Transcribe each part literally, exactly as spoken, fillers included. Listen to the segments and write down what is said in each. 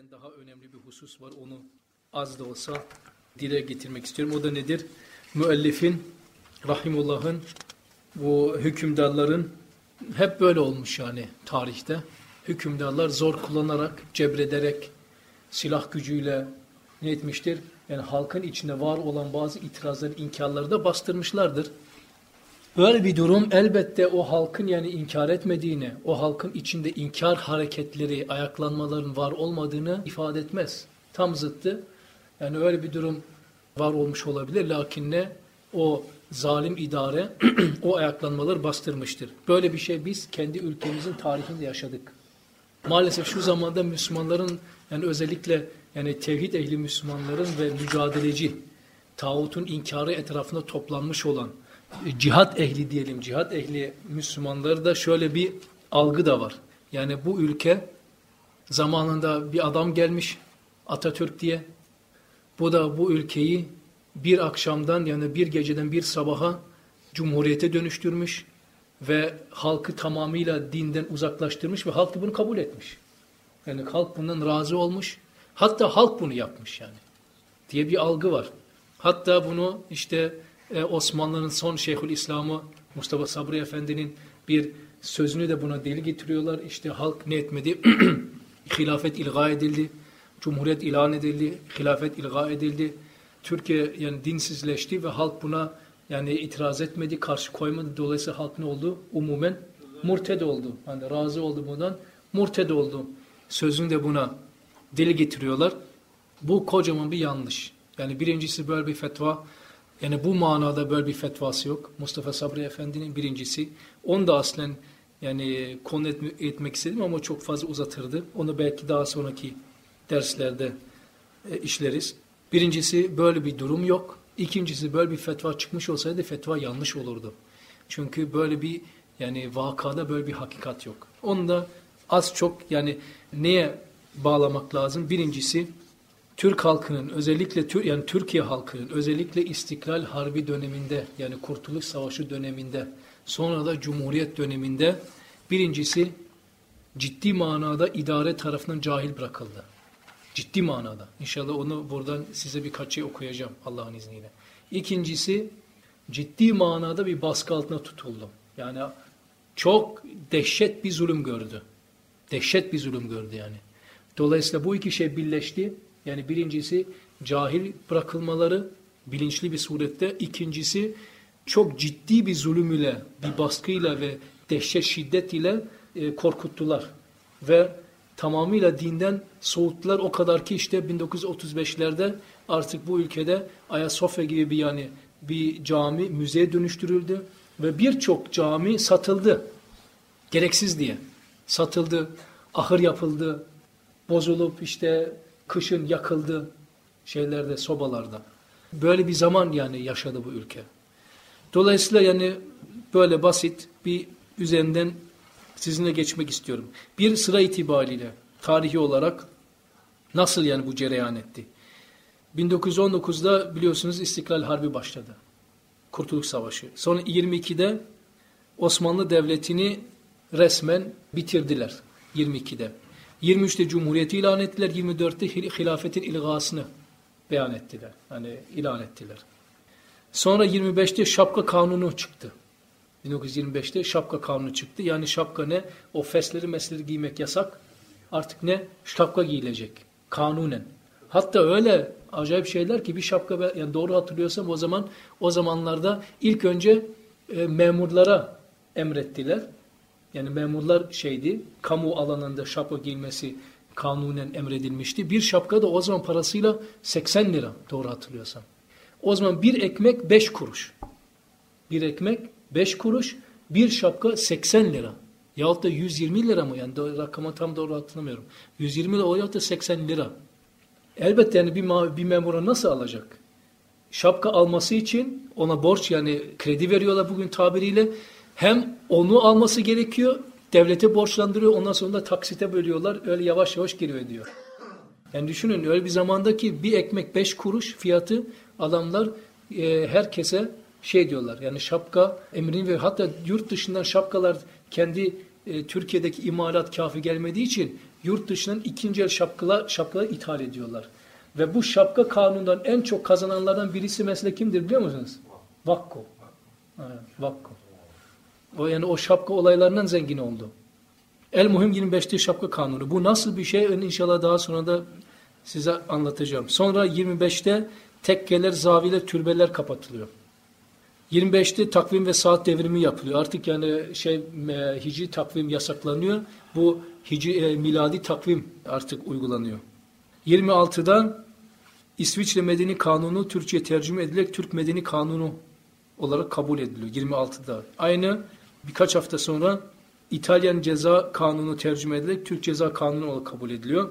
Daha önemli bir husus var, onu az da olsa dile getirmek istiyorum. O da nedir? Müellifin, rahimullah'ın, bu hükümdarların hep böyle olmuş yani tarihte. Hükümdarlar zor kullanarak, cebrederek, silah gücüyle ne etmiştir? Yani halkın içinde var olan bazı itirazları, inkarları da bastırmışlardır. Böyle bir durum elbette o halkın yani inkar etmediğini, o halkın içinde inkar hareketleri, ayaklanmaların var olmadığını ifade etmez. Tam zıttı. Yani öyle bir durum var olmuş olabilir. Lakin ne? O zalim idare o ayaklanmaları bastırmıştır. Böyle bir şey biz kendi ülkemizin tarihinde yaşadık. Maalesef şu zamanda Müslümanların yani özellikle yani tevhid ehli Müslümanların ve mücadeleci, tağutun inkarı etrafında toplanmış olan cihat ehli diyelim, cihat ehli Müslümanlarda şöyle bir algı da var. Yani bu ülke zamanında bir adam gelmiş Atatürk diye. Bu da bu ülkeyi bir akşamdan yani bir geceden bir sabaha cumhuriyete dönüştürmüş ve halkı tamamıyla dinden uzaklaştırmış ve halk da bunu kabul etmiş. Yani halk bundan razı olmuş. Hatta halk bunu yapmış yani diye bir algı var. Hatta bunu işte e, Osmanlı'nın son Şeyhülislam'ı Mustafa Sabri Efendi'nin bir sözünü de buna delil getiriyorlar. İşte halk ne etmedi? Hilafet ilga edildi. Cumhuriyet ilan edildi. Hilafet ilga edildi. Türkiye yani dinsizleşti ve halk buna yani itiraz etmedi, karşı koymadı. Dolayısıyla halk ne oldu? Umumen murted oldu. Yani razı oldu bundan. Murted oldu. Sözünü de buna delil getiriyorlar. Bu kocaman bir yanlış. Yani birincisi böyle bir fetva, yani bu manada böyle bir fetvası yok. Mustafa Sabri Efendi'nin birincisi. Onu da aslen yani konu etme, etmek istedim ama çok fazla uzatırdı. Onu belki daha sonraki derslerde e, işleriz. Birincisi böyle bir durum yok. İkincisi böyle bir fetva çıkmış olsaydı fetva yanlış olurdu. Çünkü böyle bir yani vakada böyle bir hakikat yok. Onu da az çok yani neye bağlamak lazım? Birincisi Türk halkının özellikle yani Türkiye halkının özellikle İstiklal Harbi döneminde yani Kurtuluş Savaşı döneminde sonra da Cumhuriyet döneminde birincisi ciddi manada idare tarafından cahil bırakıldı. Ciddi manada. İnşallah onu buradan size birkaç şey okuyacağım Allah'ın izniyle. İkincisi ciddi manada bir baskı altına tutuldu. Yani çok dehşet bir zulüm gördü. Dehşet bir zulüm gördü yani. Dolayısıyla bu iki şey birleşti. Yani birincisi cahil bırakılmaları bilinçli bir surette. İkincisi çok ciddi bir zulüm ile, bir baskıyla ve dehşet şiddet ile e, korkuttular. Ve tamamıyla dinden soğuttular. O kadar ki işte bin dokuz yüz otuz beşlerde artık bu ülkede Ayasofya gibi bir yani bir cami müzeye dönüştürüldü. Ve birçok cami satıldı. Gereksiz diye. Satıldı, ahır yapıldı, bozulup işte kışın yakıldı şeylerde, sobalarda. Böyle bir zaman yani yaşadı bu ülke. Dolayısıyla yani böyle basit bir üzerinden sizinle geçmek istiyorum. Bir sıra itibariyle tarihi olarak nasıl yani bu cereyan etti? bin dokuz yüz on dokuzda biliyorsunuz İstiklal Harbi başladı. Kurtuluş Savaşı. Sonra yirmi ikide Osmanlı Devleti'ni resmen bitirdiler. yirmi ikide. yirmi üçte Cumhuriyeti ilan ettiler. yirmi dörtte hilafetin ilgasını beyan ettiler. Hani ilan ettiler. Sonra yirmi beşte şapka kanunu çıktı. bin dokuz yüz yirmi beşte şapka kanunu çıktı. Yani şapka ne? O fesleri mesleri giymek yasak. Artık ne? Şapka giyilecek. Kanunen. Hatta öyle acayip şeyler ki bir şapka yani doğru hatırlıyorsam o zaman o zamanlarda ilk önce e, memurlara emrettiler. Yani memurlar şeydi, kamu alanında şapka giyilmesi kanunen emredilmişti. Bir şapka da o zaman parasıyla seksen lira doğru hatırlıyorsam. O zaman bir ekmek beş kuruş. Bir ekmek beş kuruş, bir şapka seksen lira. Yahut da yüz yirmi lira mı? Yani rakamı tam doğru hatırlamıyorum. yüz yirmi lira o yahut da seksen lira. Elbette yani bir, bir memura nasıl alacak? Şapka alması için ona borç yani kredi veriyorlar bugün tabiriyle. Hem onu alması gerekiyor, devlete borçlandırıyor, ondan sonra da taksite bölüyorlar, öyle yavaş yavaş geri ödüyor. Yani düşünün öyle bir zamandaki bir ekmek beş kuruş fiyatı adamlar e, herkese şey diyorlar. Yani şapka emrini ve hatta yurt dışından şapkalar kendi e, Türkiye'deki imalat kafi gelmediği için yurt dışından ikinci el şapkalar, şapkalar ithal ediyorlar. Ve bu şapka kanundan en çok kazananlardan birisi mesela kimdir biliyor musunuz? Vakko. Evet, Vakko. O yani o şapka olaylarından zengin oldu. El muhim yirmi beşte şapka kanunu. Bu nasıl bir şey? İnşallah daha sonra da size anlatacağım. Sonra yirmi beşte tekkeler, zaviler, türbeler kapatılıyor. yirmi beşte takvim ve saat devrimi yapılıyor. Artık yani şey e, hicri takvim yasaklanıyor. Bu hicri e, miladi takvim artık uygulanıyor. yirmi altıda İsviçre Medeni Kanunu Türkçe'ye tercüme edilerek Türk Medeni Kanunu olarak kabul ediliyor. yirmi altıda. Aynı birkaç hafta sonra İtalyan Ceza Kanunu tercüme edilerek Türk Ceza Kanunu olarak kabul ediliyor.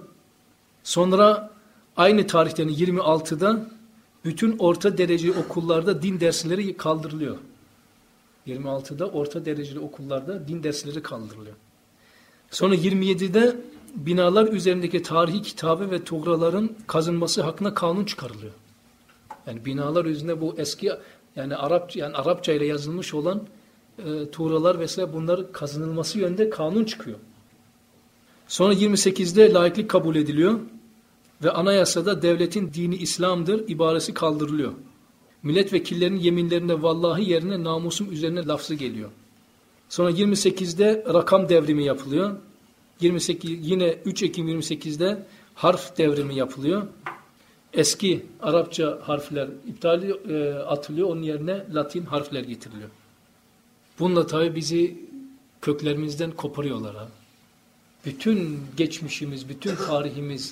Sonra aynı tarihten yirmi altıda bütün orta dereceli okullarda din dersleri kaldırılıyor. yirmi altıda orta dereceli okullarda din dersleri kaldırılıyor. Sonra yirmi yedide binalar üzerindeki tarihi kitabı ve tuğraların kazınması hakkında kanun çıkarılıyor. Yani binalar üzerinde bu eski yani Arapça yani Arapça ile yazılmış olan e, tuğralar vesaire bunlar kazınılması yönünde kanun çıkıyor. Sonra yirmi sekizde laiklik kabul ediliyor ve anayasada devletin dini İslam'dır ibaresi kaldırılıyor. Milletvekillerinin yeminlerinde vallahi yerine namusum üzerine lafzı geliyor. Sonra yirmi sekizde rakam devrimi yapılıyor. yirmi sekiz yine üç Ekim yirmi sekizde harf devrimi yapılıyor. Eski Arapça harfler iptal e, atılıyor. Onun yerine Latin harfler getiriliyor. Bununla tabii bizi köklerimizden koparıyorlar. Ha. Bütün geçmişimiz, bütün tarihimiz,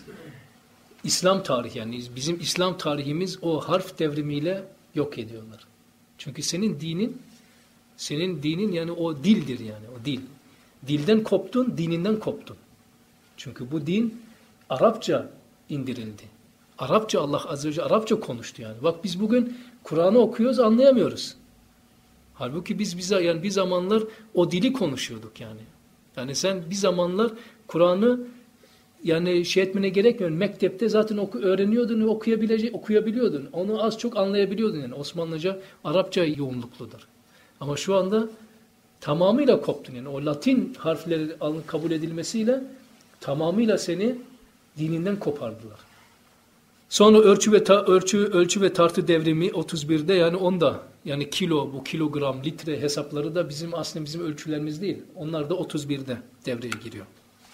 İslam tarihi yani bizim İslam tarihimiz o harf devrimiyle yok ediyorlar. Çünkü senin dinin, senin dinin yani o dildir yani o dil. Dilden koptun, dininden koptun. Çünkü bu din Arapça indirildi. Arapça Allah Azze ve Celle Arapça konuştu yani. Bak biz bugün Kur'an'ı okuyoruz anlayamıyoruz. Halbuki biz bize yani bir zamanlar o dili konuşuyorduk yani. Yani sen bir zamanlar Kur'an'ı yani şey etmene gerekmiyor. Mektepte zaten oku, öğreniyordun, okuyabilecek, okuyabiliyordun. Onu az çok anlayabiliyordun yani. Osmanlıca, Arapça yoğunlukludur. Ama şu anda tamamıyla koptun yani. O Latin harfleri kabul edilmesiyle tamamıyla seni dininden kopardılar. Sonra ölçü ve ta, ölçü ölçü ve tartı devrimi otuz birde yani onda yani kilo bu kilogram litre hesapları da bizim aslında bizim ölçülerimiz değil. Onlar da otuz birde devreye giriyor.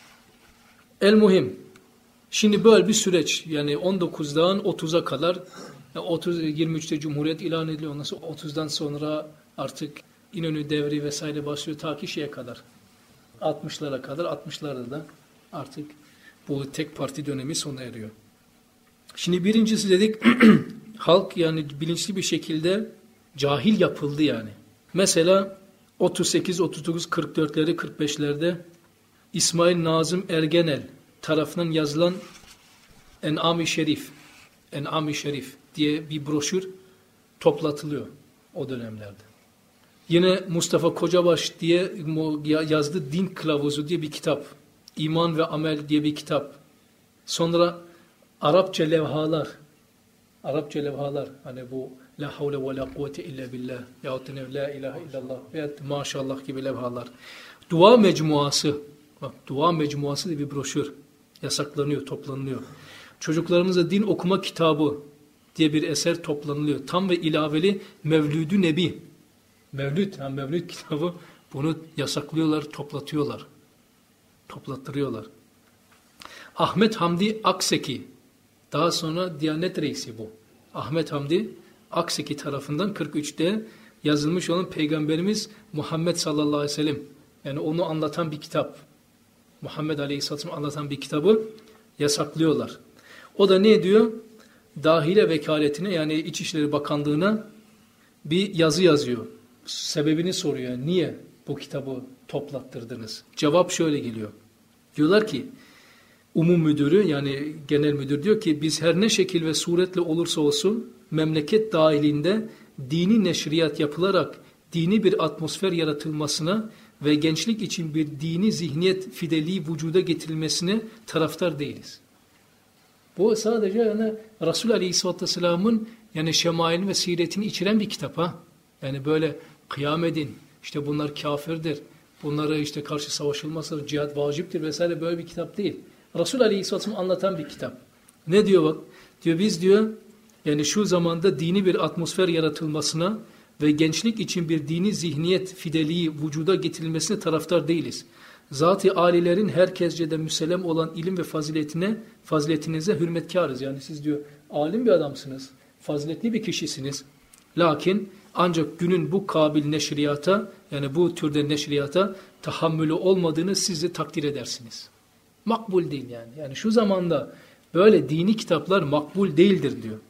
El muhim. Şimdi böyle bir süreç yani on dokuzdan otuza kadar yani otuz yirmi üçte Cumhuriyet ilan ediliyor. Ondan sonra otuzdan sonra artık İnönü devri vesaire başlıyor ta ki şeye kadar. altmışlara kadar altmışlarda da artık bu tek parti dönemi sona eriyor. Şimdi birincisi dedik halk yani bilinçli bir şekilde cahil yapıldı yani. Mesela otuz sekiz, otuz dokuz, kırk dörtleri, kırk beşlerde İsmail Nazım Ergenel tarafından yazılan En-Am-ı Şerif, En-Am-ı Şerif diye bir broşür toplatılıyor o dönemlerde. Yine Mustafa Kocabaş diye yazdığı Din Kılavuzu diye bir kitap, İman ve Amel diye bir kitap. Sonra Arapça levhalar, Arapça levhalar hani bu La havle ve la kuvvete illa billah yahut da la ilahe illallah veyahut maşallah gibi levhalar. Dua mecmuası, bak dua mecmuası diye bir broşür yasaklanıyor, toplanıyor. Çocuklarımıza din okuma kitabı diye bir eser toplanılıyor. Tam ve ilaveli Mevlüd-ü Nebi. Mevlüt, ha Mevlüt kitabı bunu yasaklıyorlar, toplatıyorlar. Toplattırıyorlar. Ahmet Hamdi Akseki, daha sonra Diyanet Reisi bu. Ahmet Hamdi Akseki tarafından kırk üçte yazılmış olan Peygamberimiz Muhammed sallallahu aleyhi ve sellem, yani onu anlatan bir kitap, Muhammed aleyhisselam anlatan bir kitabı yasaklıyorlar. O da ne diyor? Dahile vekaletine yani İçişleri Bakanlığı'na bir yazı yazıyor. Sebebini soruyor. Niye bu kitabı toplattırdınız? Cevap şöyle geliyor. Diyorlar ki umum müdürü yani genel müdür diyor ki biz her ne şekil ve suretle olursa olsun memleket dahilinde dini neşriyat yapılarak dini bir atmosfer yaratılmasına ve gençlik için bir dini zihniyet fideliği vücuda getirilmesine taraftar değiliz. Bu sadece yani Resul Aleyhisselatü Vesselam'ın yani şemailini ve siretini içeren bir kitap ha. Yani böyle kıyam edin, işte bunlar kafirdir, bunlara işte karşı savaşılmazsa cihat vaciptir vesaire böyle bir kitap değil. Resul Aleyhisselatü Vesselam anlatan bir kitap. Ne diyor bak? Diyor biz diyor yani şu zamanda dini bir atmosfer yaratılmasına ve gençlik için bir dini zihniyet fideliği vücuda getirilmesine taraftar değiliz. Zat-ı âlilerin herkesce de müsellem olan ilim ve faziletine, faziletinize hürmetkarız. Yani siz diyor alim bir adamsınız, faziletli bir kişisiniz. Lakin ancak günün bu kabil neşriyata, yani bu türde neşriyata tahammülü olmadığını siz de takdir edersiniz. Makbul değil yani. Yani şu zamanda böyle dini kitaplar makbul değildir diyor.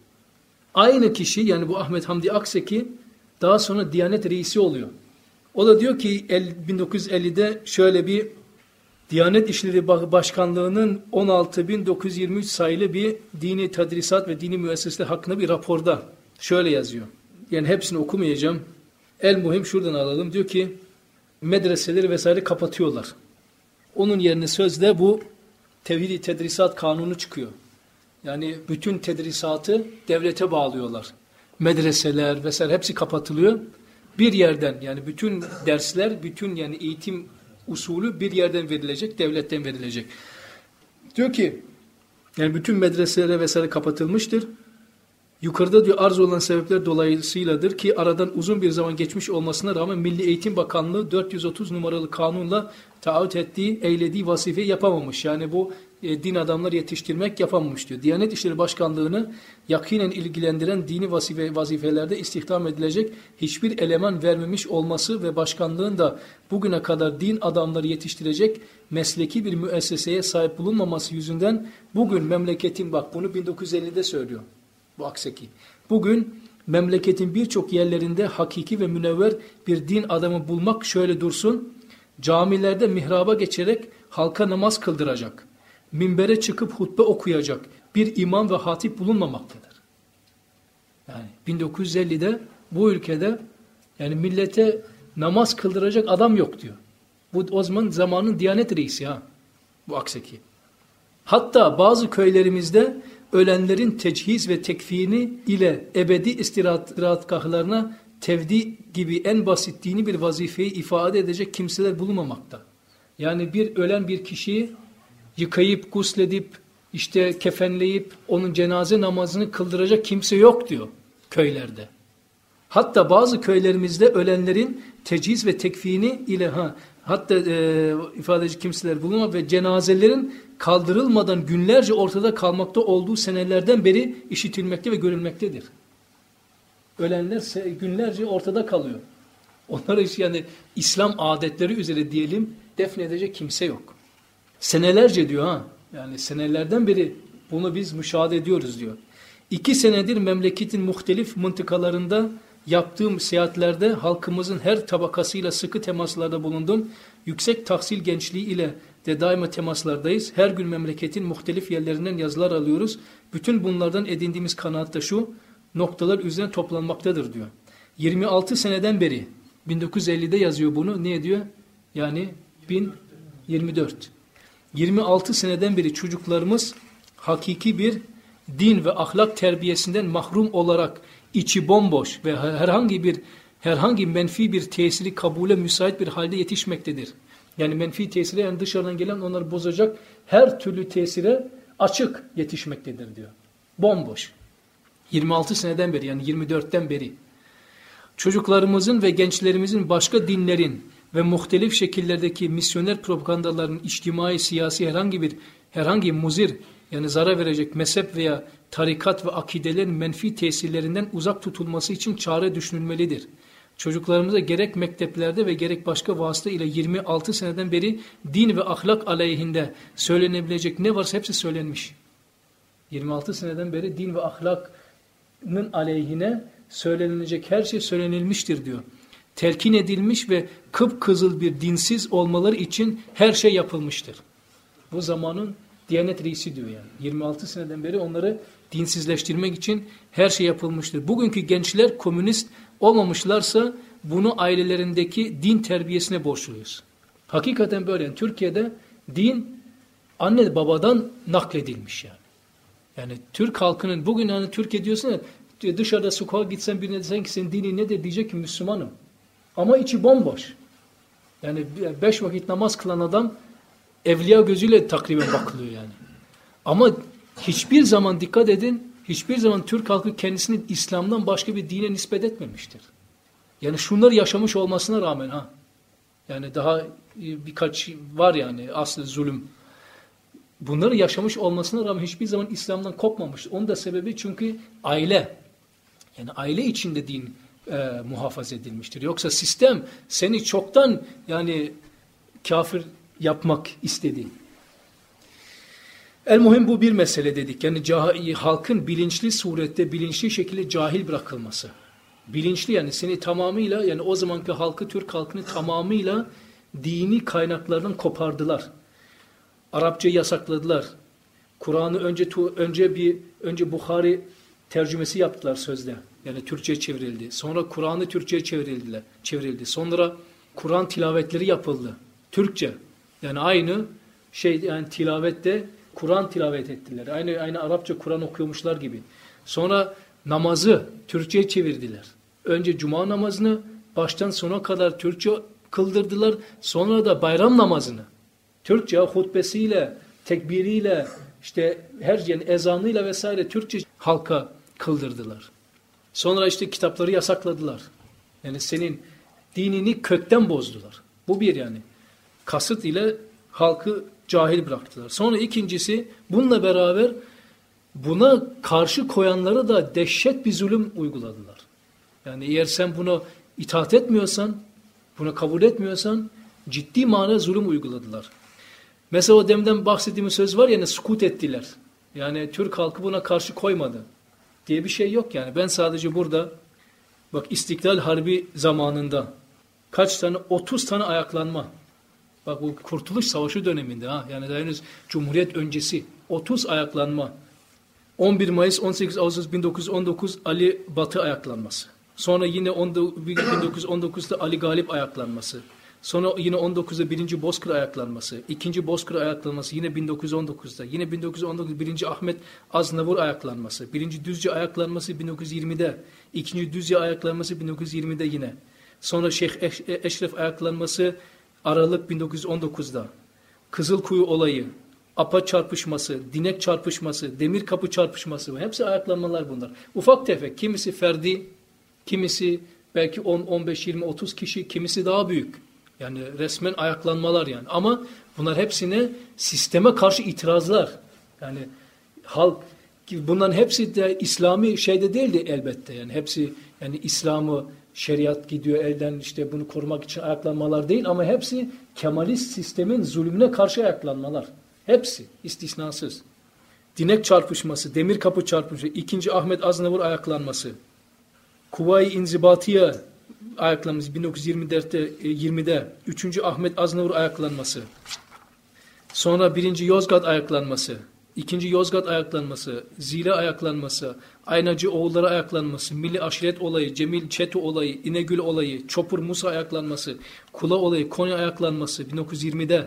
Aynı kişi yani bu Ahmet Hamdi Akseki daha sonra Diyanet Reisi oluyor. O da diyor ki bin dokuz yüz ellide şöyle bir Diyanet İşleri Başkanlığı'nın on altı bin dokuz yüz yirmi üç sayılı bir dini tedrisat ve dini müesseseler hakkında bir raporda şöyle yazıyor. Yani hepsini okumayacağım. El muhim şuradan alalım. Diyor ki medreseleri vesaire kapatıyorlar. Onun yerine sözde bu Tevhid-i Tedrisat Kanunu çıkıyor. Yani bütün tedrisatı devlete bağlıyorlar. Medreseler vesaire hepsi kapatılıyor. Bir yerden yani bütün dersler, bütün yani eğitim usulü bir yerden verilecek, devletten verilecek. Diyor ki yani bütün medreselere vesaire kapatılmıştır. Yukarıda diyor arz olan sebepler dolayısıyladır ki aradan uzun bir zaman geçmiş olmasına rağmen Milli Eğitim Bakanlığı dört yüz otuz numaralı kanunla taahhüt ettiği, eylediği vazifeyi yapamamış. Yani bu e, din adamları yetiştirmek yapamamış diyor. Diyanet İşleri Başkanlığı'nı yakinen ilgilendiren dini vazife, vazifelerde istihdam edilecek hiçbir eleman vermemiş olması ve başkanlığın da bugüne kadar din adamları yetiştirecek mesleki bir müesseseye sahip bulunmaması yüzünden bugün memleketin, bak bunu bin dokuz yüz ellide söylüyor. Bu Akseki. Bugün memleketin birçok yerlerinde hakiki ve münevver bir din adamı bulmak şöyle dursun, camilerde mihraba geçerek halka namaz kıldıracak, minbere çıkıp hutbe okuyacak bir imam ve hatip bulunmamaktadır. Yani bin dokuz yüz ellide bu ülkede yani millete namaz kıldıracak adam yok diyor. Bu o zaman zamanın Diyanet Reisi ha, bu Akseki. Hatta bazı köylerimizde ölenlerin tecihiz ve tekfini ile ebedi istirahatgahlarına tevdi gibi en basit dini bir vazifeyi ifade edecek kimseler bulunmamakta. Yani bir ölen bir kişiyi yıkayıp, gusledip, işte kefenleyip onun cenaze namazını kıldıracak kimse yok diyor köylerde. Hatta bazı köylerimizde ölenlerin tecihiz ve tekfini ile ha hatta e, ifadeci kimseler bulunma ve cenazelerin kaldırılmadan günlerce ortada kalmakta olduğu senelerden beri işitilmekte ve görülmektedir. Ölenler günlerce ortada kalıyor. Onları yani İslam adetleri üzere diyelim defnedecek kimse yok. Senelerce diyor ha. Yani senelerden beri bunu biz müşahede ediyoruz diyor. İki senedir memleketin muhtelif mıntıkalarında yaptığım seyahatlerde halkımızın her tabakasıyla sıkı temaslarda bulundum. Yüksek tahsil gençliği ile de daima temaslardayız. Her gün memleketin muhtelif yerlerinden yazılar alıyoruz. Bütün bunlardan edindiğimiz kanaat da şu noktalar üzerine toplanmaktadır diyor. yirmi altı seneden beri bin dokuz yüz ellide yazıyor bunu. Ne diyor? Yani bin yirmi dört. yirmi altı seneden beri çocuklarımız hakiki bir din ve ahlak terbiyesinden mahrum olarak içi bomboş ve herhangi bir herhangi menfi bir tesiri kabule müsait bir halde yetişmektedir. Yani menfi tesire yani dışarıdan gelen onları bozacak her türlü tesire açık yetişmektedir diyor. Bomboş. yirmi altı seneden beri yani yirmi dörtten beri. Çocuklarımızın ve gençlerimizin başka dinlerin ve muhtelif şekillerdeki misyoner propagandaların içtimai, siyasi herhangi bir herhangi muzir yani zarar verecek mezhep veya tarikat ve akidelerin menfi tesirlerinden uzak tutulması için çare düşünülmelidir. Çocuklarımıza gerek mekteplerde ve gerek başka vasıta ile yirmi altı seneden beri din ve ahlak aleyhinde söylenebilecek ne varsa hepsi söylenmiş. yirmi altı seneden beri din ve ahlakın aleyhine söylenilecek her şey söylenilmiştir diyor. Telkin edilmiş ve kıpkızıl bir dinsiz olmaları için her şey yapılmıştır. Bu zamanın Diyanet Reisi diyor yani. yirmi altı seneden beri onları dinsizleştirmek için her şey yapılmıştır. Bugünkü gençler komünist olmamışlarsa bunu ailelerindeki din terbiyesine borçluyuz. Hakikaten böyle. Yani Türkiye'de din anne babadan nakledilmiş yani. Yani Türk halkının bugün hani Türkiye diyorsun ya dışarıda sokağa gitsen birine desen ki senin dinin nedir diyecek ki Müslümanım. Ama içi bomboş. Yani beş vakit namaz kılan adam evliya gözüyle takriben bakılıyor yani. Ama hiçbir zaman dikkat edin, hiçbir zaman Türk halkı kendisini İslam'dan başka bir dine nispet etmemiştir. Yani şunları yaşamış olmasına rağmen ha. Yani daha birkaç var yani aslı zulüm. Bunları yaşamış olmasına rağmen hiçbir zaman İslam'dan kopmamış. Onun da sebebi çünkü aile. Yani aile içinde din e, muhafaza edilmiştir. Yoksa sistem seni çoktan yani kafir yapmak istedi. El muhim bu bir mesele dedik. Yani cah- halkın bilinçli surette, bilinçli şekilde cahil bırakılması. Bilinçli yani seni tamamıyla yani o zamanki halkı, Türk halkını tamamıyla dini kaynaklarından kopardılar. Arapça yasakladılar. Kur'an'ı önce önce bir önce Bukhari tercümesi yaptılar sözde. Yani Türkçe'ye çevrildi. Sonra Kur'an'ı Türkçe'ye çevrildiler, çevrildi. Sonra Kur'an tilavetleri yapıldı. Türkçe. Yani aynı şey yani tilavette Kur'an tilavet ettiler. Aynı aynı Arapça Kur'an okuyormuşlar gibi. Sonra namazı Türkçe'ye çevirdiler. Önce cuma namazını baştan sona kadar Türkçe kıldırdılar. Sonra da bayram namazını Türkçe hutbesiyle, tekbiriyle, işte her yani ezanıyla vesaire Türkçe halka kıldırdılar. Sonra işte kitapları yasakladılar. Yani senin dinini kökten bozdular. Bu bir yani. Kasıt ile halkı cahil bıraktılar. Sonra ikincisi bununla beraber buna karşı koyanlara da dehşet bir zulüm uyguladılar. Yani eğer sen buna itaat etmiyorsan, bunu kabul etmiyorsan ciddi manada zulüm uyguladılar. Mesela o demden bahsettiğimiz söz var ya yani sukut ettiler. Yani Türk halkı buna karşı koymadı diye bir şey yok yani. Ben sadece burada bak İstiklal Harbi zamanında kaç tane otuz tane ayaklanma. Bak bu Kurtuluş Savaşı döneminde ha yani daha henüz Cumhuriyet öncesi otuz ayaklanma. on bir Mayıs on sekiz Ağustos bin dokuz yüz on dokuz Ali Batı ayaklanması. Sonra yine bin dokuz yüz on dokuzda Ali Galip ayaklanması. Sonra yine on dokuzda birinci Bozkır ayaklanması, ikinci Bozkır ayaklanması yine bin dokuz yüz on dokuzda, yine bin dokuz yüz on dokuz birinci Ahmet Aznavur ayaklanması, birinci Düzce ayaklanması bin dokuz yüz yirmide, ikinci Düzce ayaklanması bin dokuz yüz yirmide yine. Sonra Şeyh Eşref ayaklanması Aralık bin dokuz yüz on dokuzda, Kızılkuyu olayı, Apa çarpışması, Dinek çarpışması, Demir Kapı çarpışması, hepsi ayaklanmalar bunlar. Ufak tefek, kimisi ferdi, kimisi belki on, on beş, yirmi, otuz kişi, kimisi daha büyük. Yani resmen ayaklanmalar yani. Ama bunlar hepsine sisteme karşı itirazlar. Yani halk, bunların hepsi de İslami şeyde değildi elbette. Yani hepsi yani İslam'ı, şeriat gidiyor elden işte bunu korumak için ayaklanmalar değil. Ama hepsi Kemalist sistemin zulmüne karşı ayaklanmalar. Hepsi istisnasız. Dinek çarpışması, Demir Kapı çarpışması, ikinci Ahmet Aznavur ayaklanması, Kuvayi İnzibatiye ayaklanması bin dokuz yüz yirmide, üçüncü Ahmet Aznavur ayaklanması, sonra birinci Yozgat ayaklanması, ikinci Yozgat ayaklanması, Zile ayaklanması, Aynacı oğulları ayaklanması, Milli Aşiret olayı, Cemil Çeto olayı, İnegül olayı, Çopur Musa ayaklanması, Kula olayı, Konya ayaklanması bin dokuz yüz yirmide,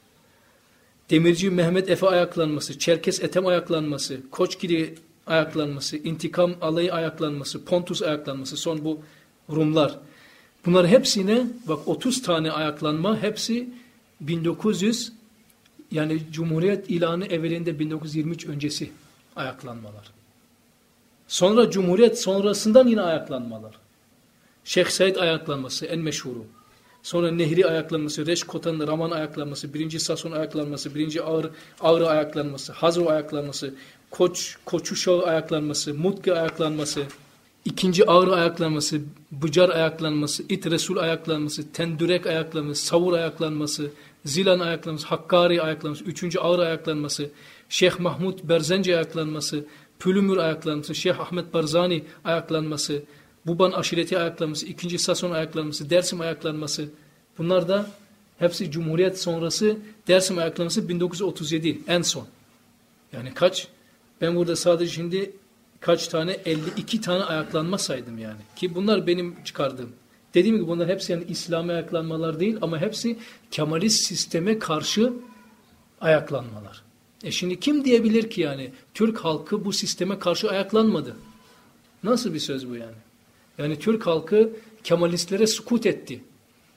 Demirci Mehmet Efe ayaklanması, Çerkes Ethem ayaklanması, Koçgiri ayaklanması, İntikam alayı ayaklanması, Pontus ayaklanması, son bu Rumlar. Bunlar hepsine bak otuz tane ayaklanma, hepsi bin dokuz yüz yani Cumhuriyet ilanı evvelinde bin dokuz yüz yirmi üç öncesi ayaklanmalar. Sonra Cumhuriyet sonrasından yine ayaklanmalar. Şeyh Said ayaklanması en meşhuru. Sonra Nehri ayaklanması, Reşkotan'ın Raman ayaklanması, birinci Sason ayaklanması, birinci Ağrı, Ağrı ayaklanması, Hazro ayaklanması, Koç, Koçuşağı ayaklanması, Mutki ayaklanması, ikinci Ağrı ayaklanması, Bıcar ayaklanması, İt Resul ayaklanması, Tendürek ayaklanması, Savur ayaklanması, Zilan ayaklanması, Hakkari ayaklanması, üçüncü Ağrı ayaklanması, Şeyh Mahmud Berzenci ayaklanması, Pülümür ayaklanması, Şeyh Ahmet Barzani ayaklanması, Buban aşireti ayaklanması, ikinci Sason ayaklanması, Dersim ayaklanması. Bunlar da hepsi Cumhuriyet sonrası. Dersim ayaklanması bin dokuz yüz otuz yedi en son. Yani kaç? Ben burada sadece şimdi kaç tane? elli iki tane ayaklanma saydım yani. Ki bunlar benim çıkardığım. Dediğim gibi bunlar hepsi yani İslami ayaklanmalar değil ama hepsi Kemalist sisteme karşı ayaklanmalar. E şimdi kim diyebilir ki yani Türk halkı bu sisteme karşı ayaklanmadı? Nasıl bir söz bu yani? Yani Türk halkı Kemalistlere sukut etti.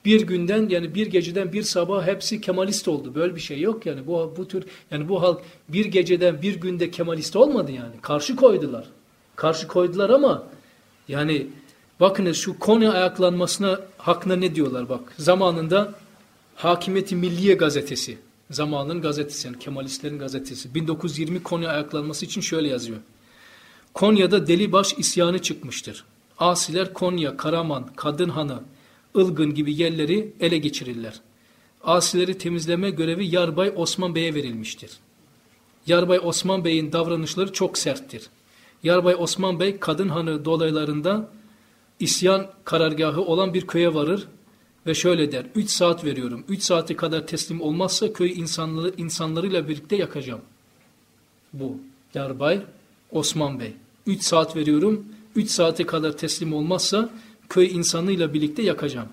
bir günden yani bir geceden bir sabah hepsi Kemalist oldu. Böyle bir şey yok yani. Bu bu tür yani bu halk bir geceden bir günde Kemalist olmadı yani. Karşı koydular. Karşı koydular ama yani bakınız şu Konya ayaklanmasına hakkında ne diyorlar bak. Zamanında Hakimiyeti Milliye gazetesi, zamanın gazetesi yani Kemalistlerin gazetesi bin dokuz yüz yirmi Konya ayaklanması için şöyle yazıyor. Konya'da Delibaş isyanı çıkmıştır. Asiler Konya, Karaman, Kadınhanı, Ilgın gibi yerleri ele geçirirler. Asileri temizleme görevi Yarbay Osman Bey'e verilmiştir. Yarbay Osman Bey'in davranışları çok serttir. Yarbay Osman Bey Kadınhanı dolaylarında isyan karargahı olan bir köye varır ve şöyle der. Üç saat veriyorum. Üç saate kadar teslim olmazsa köy insanları, insanlarıyla birlikte yakacağım. Bu Yarbay Osman Bey. Üç saat veriyorum. Üç saate kadar teslim olmazsa köy insanıyla birlikte yakacağım.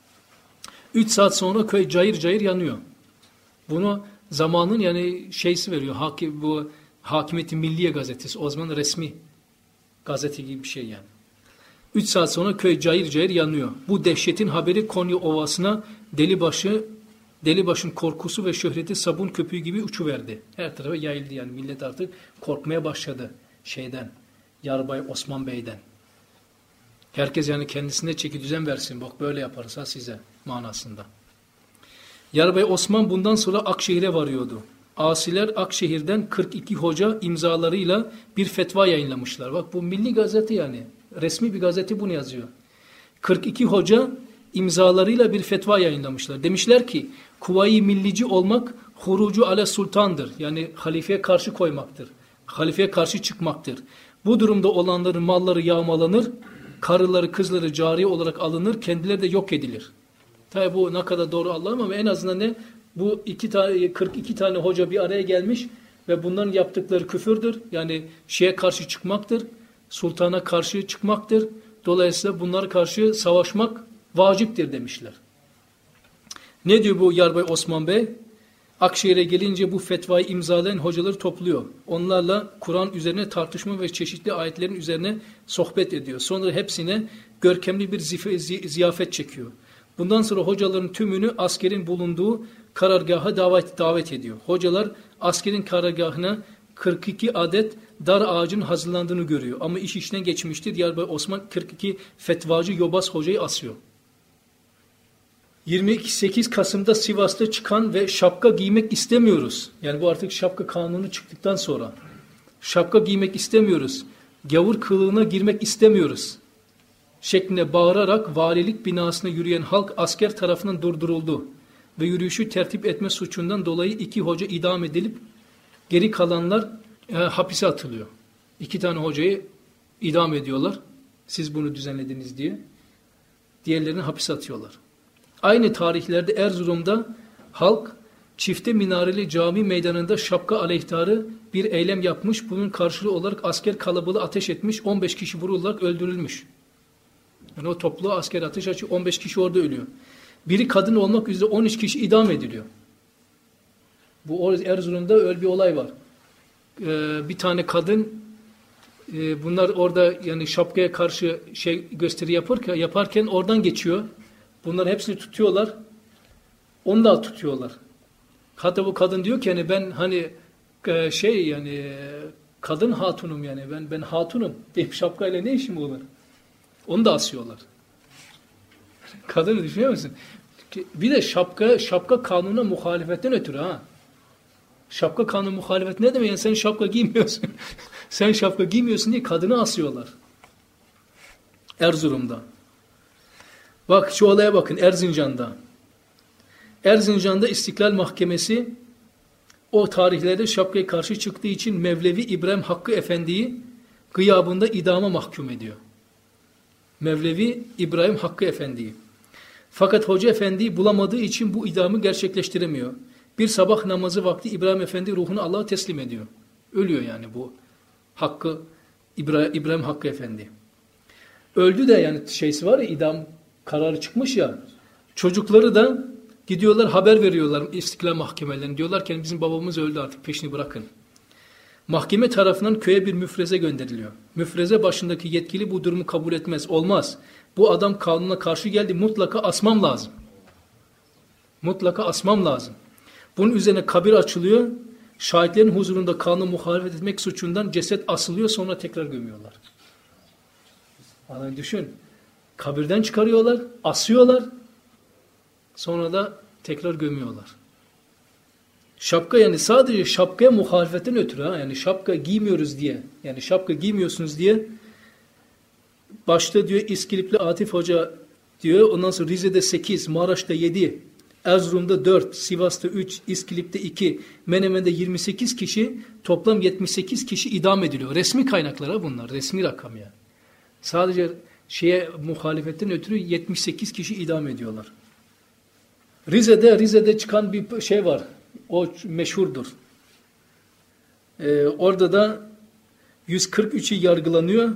Üç saat sonra köy cayır cayır yanıyor. Bunu zamanın yani şeysi veriyor. Hakim, bu Hakimiyeti Milliye gazetesi. O zaman resmi gazete gibi bir şey yani. Üç saat sonra köy cayır cayır yanıyor. Bu dehşetin haberi Konya Ovası'na Delibaşı, Delibaş'ın korkusu ve şöhreti sabun köpüğü gibi uçuverdi. Her tarafa yayıldı yani. Millet artık korkmaya başladı şeyden. Yarbay Osman Bey'den. Herkes yani kendisine çeki düzen versin. Bak böyle yaparız ha size manasında. Yarbay Osman bundan sonra Akşehir'e varıyordu. Asiler Akşehir'den kırk iki hoca imzalarıyla bir fetva yayınlamışlar. Bak bu milli gazete yani. Resmi bir gazete bunu yazıyor. kırk iki hoca imzalarıyla bir fetva yayınlamışlar. Demişler ki Kuvayi millici olmak hurucu ale sultandır. Yani halifeye karşı koymaktır. Halifeye karşı çıkmaktır. Bu durumda olanların malları yağmalanır, karıları kızları cariye olarak alınır, kendileri de yok edilir. Tabi bu ne kadar doğru Allah'ım ama en azından ne? Bu iki tane, kırk iki tane hoca bir araya gelmiş ve bunların yaptıkları küfürdür. Yani şeye karşı çıkmaktır, sultana karşı çıkmaktır. Dolayısıyla bunlara karşı savaşmak vaciptir demişler. Ne diyor bu Yarbay Osman Bey? Akşehir'e gelince bu fetvayı imzalayan hocaları topluyor. Onlarla Kur'an üzerine tartışma ve çeşitli ayetlerin üzerine sohbet ediyor. Sonra hepsine görkemli bir ziyafet çekiyor. Bundan sonra hocaların tümünü askerin bulunduğu karargaha davet, davet ediyor. Hocalar askerin karargahına kırk iki adet dar ağacın hazırlandığını görüyor. Ama iş işten geçmiştir. Yarbay Osman kırk iki fetvacı yobaz hocayı asıyor. yirmi sekiz Kasım'da Sivas'ta çıkan ve şapka giymek istemiyoruz. Yani bu artık şapka kanunu çıktıktan sonra. Şapka giymek istemiyoruz. Gavur kılığına girmek istemiyoruz. Şeklinde bağırarak valilik binasına yürüyen halk asker tarafından durduruldu. Ve yürüyüşü tertip etme suçundan dolayı iki hoca idam edilip geri kalanlar e, hapise atılıyor. İki tane hocayı idam ediyorlar. Siz bunu düzenlediniz diye. Diğerlerini hapise atıyorlar. Aynı tarihlerde Erzurum'da halk çifte minareli cami meydanında şapka aleyhtarı bir eylem yapmış. Bunun karşılığı olarak asker kalabalığı ateş etmiş. on beş kişi vurularak öldürülmüş. Yani o toplu asker ateş açıyor. on beş kişi orada ölüyor. Biri kadın olmak üzere on üç kişi idam ediliyor. Bu Erzurum'da öyle bir olay var. Ee, bir tane kadın e, bunlar orada yani şapkaya karşı şey gösteri yaparken, yaparken oradan geçiyor. Bunlar hepsini tutuyorlar. Onu da tutuyorlar. Hatta bu kadın diyor ki hani ben hani e, şey yani kadın hatunum yani ben ben hatunum deyip şapkayla ne işim olur? Onu da asıyorlar. Kadını düşünüyor musun? Bir de şapka şapka kanuna muhalefetten ötürü ha. Şapka kanunu muhalefet ne demek? Yani sen şapka giymiyorsun. Sen şapka giymiyorsun diye kadını asıyorlar. Erzurum'da. Bak şu olaya bakın Erzincan'da. Erzincan'da İstiklal Mahkemesi o tarihlerde şapkaya karşı çıktığı için Mevlevi İbrahim Hakkı Efendi'yi gıyabında idama mahkum ediyor. Mevlevi İbrahim Hakkı Efendi'yi. Fakat Hoca Efendi'yi bulamadığı için bu idamı gerçekleştiremiyor. Bir sabah namazı vakti İbrahim Efendi ruhunu Allah'a teslim ediyor. Ölüyor yani bu Hakkı İbrahim, İbrahim Hakkı Efendi. Öldü de yani şeysi var ya idam kararı çıkmış ya. Çocukları da gidiyorlar haber veriyorlar İstiklal Mahkemelerine. Diyorlar ki bizim babamız öldü artık peşini bırakın. Mahkeme tarafından köye bir müfreze gönderiliyor. Müfreze başındaki yetkili bu durumu kabul etmez. Olmaz. Bu adam kanuna karşı geldi mutlaka asmam lazım. Mutlaka asmam lazım. Bunun üzerine kabir açılıyor. Şahitlerin huzurunda kanuna muhalefet etmek suçundan ceset asılıyor, sonra tekrar gömüyorlar. Yani düşün. Kabirden çıkarıyorlar, asıyorlar. Sonra da tekrar gömüyorlar. Şapka, yani sadece şapkaya muhalefetten ötürü, ha, yani şapka giymiyoruz diye, yani şapka giymiyorsunuz diye başta diyor İskilipli Atif Hoca diyor, ondan sonra Rize'de sekiz, Maraş'ta yedi, Erzurum'da dört, Sivas'ta üç, İskilip'te iki, Menemen'de yirmi sekiz kişi, toplam yetmiş sekiz kişi idam ediliyor. Resmi kaynaklara bunlar, resmi rakam yani. Sadece şeye muhalefetten ötürü yetmiş sekiz kişi idam ediyorlar. Rize'de Rize'de çıkan bir şey var. O meşhurdur. Ee, orada da yüz kırk üçü yargılanıyor.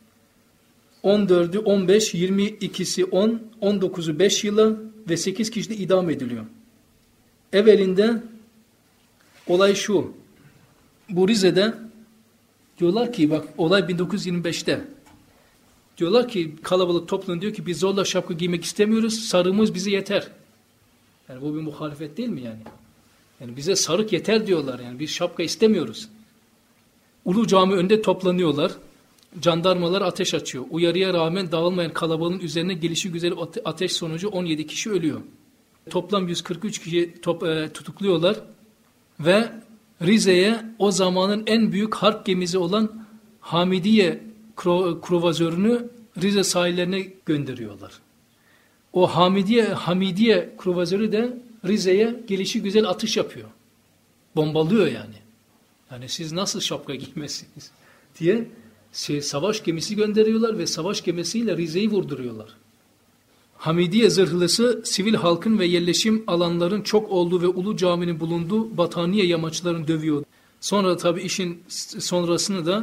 on dördü on beş, yirmi ikisi on, on dokuzu beş yıla ve sekiz kişi de idam ediliyor. Evvelinde olay şu. Bu Rize'de diyorlar ki, bak olay bin dokuz yüz yirmi beşte. Diyorlar ki kalabalık toplum diyor ki biz zorla şapka giymek istemiyoruz. Sarığımız bize yeter. Yani bu bir muhalefet değil mi yani? Yani bize sarık yeter diyorlar, yani biz şapka istemiyoruz. Ulu Cami önünde toplanıyorlar. Jandarmalar ateş açıyor. Uyarıya rağmen dağılmayan kalabalığın üzerine gelişi güzel ateş sonucu on yedi kişi ölüyor. Toplam yüz kırk üç kişi top, e, tutukluyorlar ve Rize'ye o zamanın en büyük harp gemisi olan Hamidiye kro, kruvazörünü Rize sahillerine gönderiyorlar. O Hamidiye, Hamidiye kruvazörü de Rize'ye gelişi güzel atış yapıyor. Bombalıyor yani. Yani siz nasıl şapka giymezsiniz diye şey, savaş gemisi gönderiyorlar ve savaş gemisiyle Rize'yi vurduruyorlar. Hamidiye zırhlısı sivil halkın ve yerleşim alanların çok olduğu ve Ulu Cami'nin bulunduğu Bataniye yamaçlarını dövüyor. Sonra tabii işin sonrasını da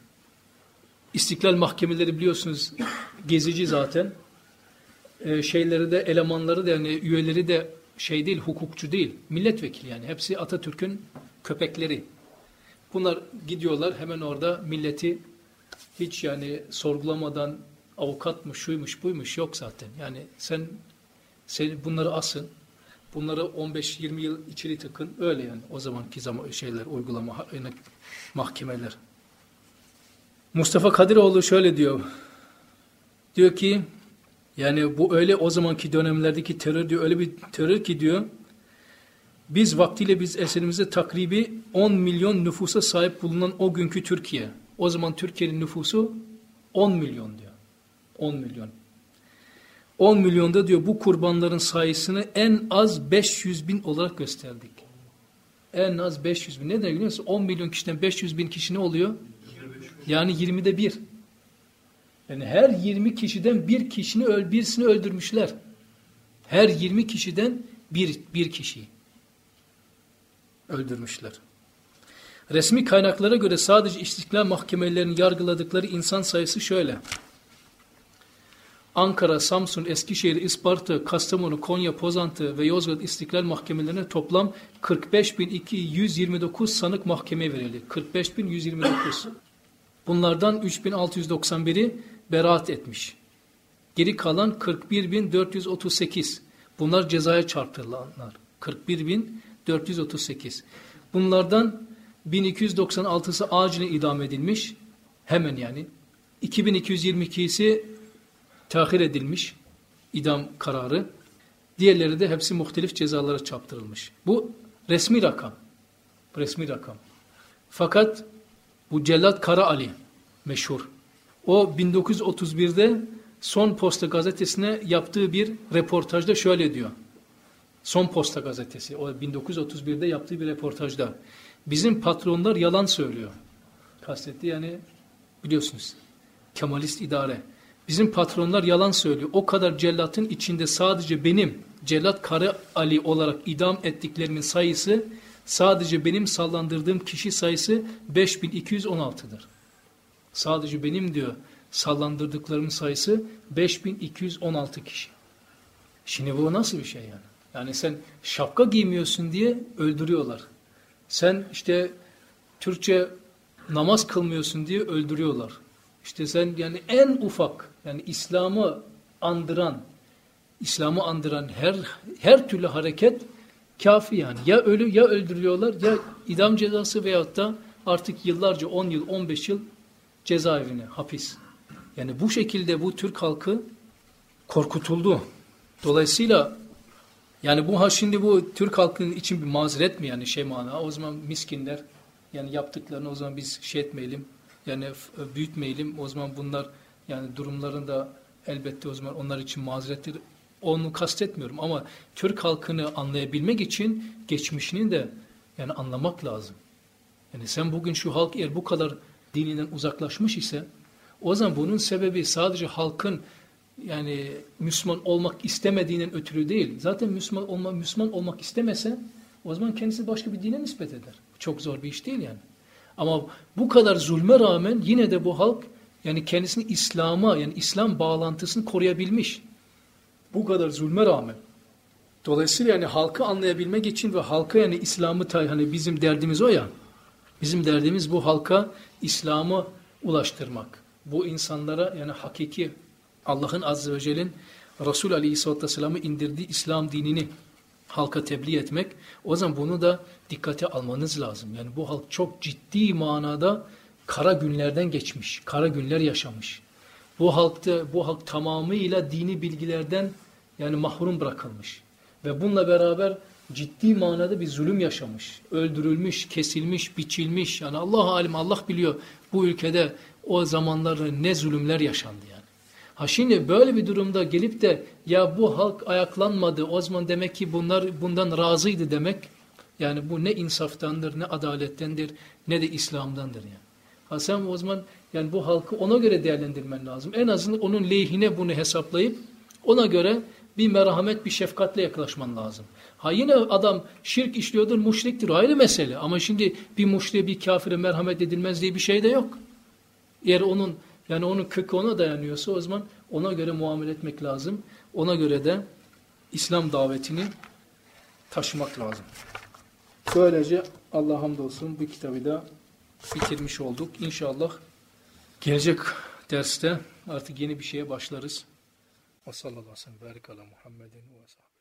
İstiklal mahkemeleri biliyorsunuz gezici zaten. Ee, şeyleri de elemanları da yani üyeleri de şey değil, hukukçu değil, milletvekili yani. Hepsi Atatürk'ün köpekleri. Bunlar gidiyorlar hemen orada milleti hiç yani sorgulamadan avukatmış, şuymuş, buymuş yok zaten. Yani sen, sen bunları asın, bunları on beş yirmi yıl içeri tıkın, öyle yani o zamanki zaman şeyler, uygulama yani mahkemeler. Mustafa Kadiroğlu şöyle diyor. Diyor ki yani bu öyle o zamanki dönemlerdeki terör diyor, öyle bir terör ki diyor, biz vaktiyle biz eserimizde takribi on milyon nüfusa sahip bulunan o günkü Türkiye. O zaman Türkiye'nin nüfusu on milyon diyor. on milyon. on milyonda diyor bu kurbanların sayısını en az beş yüz bin olarak gösterdik. En az beş yüz bin. Ne demek biliyor musun? on milyon kişiden beş yüz bin kişi ne oluyor? Yani yirmide bir. Yani her yirmi kişiden bir kişini öl, birisini öldürmüşler. Her yirmi kişiden bir, bir kişiyi öldürmüşler. Resmi kaynaklara göre sadece istiklal mahkemelerinin yargıladıkları insan sayısı şöyle. Ankara, Samsun, Eskişehir, Isparta, Kastamonu, Konya, Pozantı ve Yozgat istiklal mahkemelerine toplam kırk beş bin yüz yirmi dokuz sanık mahkemeye verildi. kırk beş bin yüz yirmi dokuz. Bunlardan üç bin altı yüz doksan biri beraat etmiş. Geri kalan kırk bir bin dört yüz otuz sekiz. Bunlar cezaya çarptırılanlar. kırk bir bin dört yüz otuz sekiz. Bunlardan bin iki yüz doksan altısı acilen idam edilmiş. Hemen yani. iki bin iki yüz yirmi ikisi tahir edilmiş. İdam kararı. Diğerleri de hepsi muhtelif cezalara çarptırılmış. Bu resmi rakam. Resmi rakam. Fakat bu Cellat Kara Ali meşhur. O bin dokuz yüz otuz birde Son Posta gazetesine yaptığı bir reportajda şöyle diyor. Son Posta gazetesi. O bin dokuz yüz otuz birde yaptığı bir reportajda. Bizim patronlar yalan söylüyor. Kastetti yani biliyorsunuz. Kemalist idare. Bizim patronlar yalan söylüyor. O kadar cellatın içinde sadece benim Cellat Kara Ali olarak idam ettiklerimin sayısı, sadece benim sallandırdığım kişi sayısı beş bin iki yüz on altı'dır. Sadece benim diyor sallandırdıklarımın sayısı beş bin iki yüz on altı kişi. Şimdi bu nasıl bir şey yani? Yani sen şapka giymiyorsun diye öldürüyorlar. Sen işte Türkçe namaz kılmıyorsun diye öldürüyorlar. İşte sen yani en ufak yani İslam'ı andıran İslam'ı andıran her her türlü hareket kafi yani. Ya ölü ya öldürüyorlar ya idam cezası veyahut da artık yıllarca on yıl on beş yıl cezaevine, hapis. Yani bu şekilde bu Türk halkı korkutuldu. Dolayısıyla yani bu ha şimdi bu Türk halkının için bir mazeret mi yani şey mana? O zaman miskinler yani yaptıklarını o zaman biz şey etmeyelim. Yani büyütmeyelim. O zaman bunlar yani durumlarında elbette o zaman onlar için mazerettir. Onu kastetmiyorum ama Türk halkını anlayabilmek için geçmişini de yani anlamak lazım. Yani sen bugün şu halk eğer bu kadar dininden uzaklaşmış ise o zaman bunun sebebi sadece halkın yani Müslüman olmak istemediğinin ötürü değil. Zaten Müslüman olma, Müslüman olmak istemese o zaman kendisi başka bir dine nispet eder. Çok zor bir iş değil yani. Ama bu kadar zulme rağmen yine de bu halk yani kendisini İslam'a yani İslam bağlantısını koruyabilmiş. Bu kadar zulme rağmen. Dolayısıyla yani halkı anlayabilmek için ve halka yani İslam'ı hani bizim derdimiz o ya. Bizim derdimiz bu halka İslam'ı ulaştırmak. Bu insanlara yani hakiki Allah'ın Azze ve Celle'nin Resul Aleyhisselatü Vesselam'ı indirdiği İslam dinini halka tebliğ etmek. O zaman bunu da dikkate almanız lazım. Yani bu halk çok ciddi manada kara günlerden geçmiş. Kara günler yaşamış. Bu halkta bu halk tamamıyla dini bilgilerden yani mahrum bırakılmış. Ve bununla beraber ciddi manada bir zulüm yaşamış. Öldürülmüş, kesilmiş, biçilmiş. Yani Allah alim, Allah biliyor bu ülkede o zamanlarda ne zulümler yaşandı yani. Ha şimdi böyle bir durumda gelip de ya bu halk ayaklanmadı o zaman demek ki bunlar bundan razıydı demek. Yani bu ne insaftandır, ne adalettendir, ne de İslam'dandır yani. Ha sen o zaman yani bu halkı ona göre değerlendirmen lazım. En azından onun lehine bunu hesaplayıp ona göre bir merhamet, bir şefkatle yaklaşman lazım. Ha yine adam şirk işliyordur, müşriktir, ayrı mesele. Ama şimdi bir müşriye, bir kafire merhamet edilmez diye bir şey de yok. Eğer onun yani onun kökü ona dayanıyorsa o zaman ona göre muamele etmek lazım. Ona göre de İslam davetini taşımak lazım. Böylece Allah hamdolsun bu kitabı da bitirmiş olduk. İnşallah gelecek derste artık yeni bir şeye başlarız. Ve sallallahu aleyhi ve sellem. Barik ala Muhammedin ve